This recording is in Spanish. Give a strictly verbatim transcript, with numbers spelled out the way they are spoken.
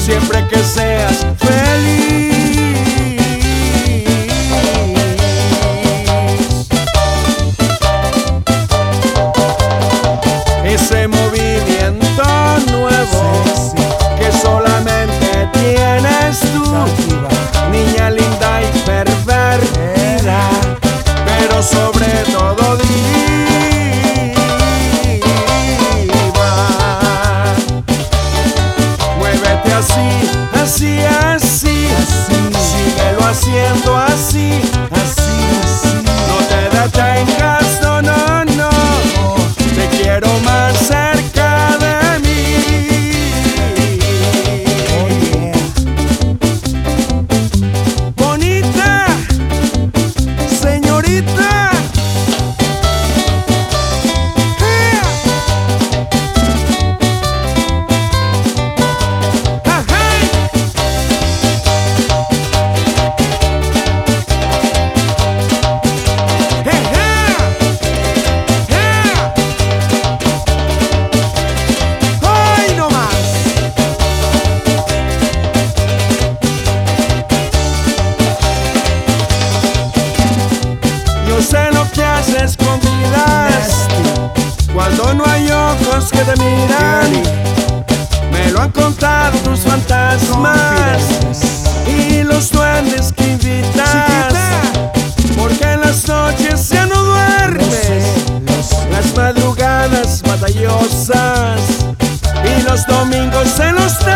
siempre que seas feliz. Ese movimiento nuevo que solamente tienes tú, niña linda y pervertida, pero sobre todo diva. Muévete así, así, así, síguelo haciendo así, así, así. No te detengas, no, no, no, te quiero más cerca de mí. Bonita, señorita. Sé lo que haces escondidas cuando no hay ojos que te miran. Me lo han contado tus fantasmas y los duendes que invitas, porque en las noches ya no duermes, las madrugadas batallosas y los domingos en los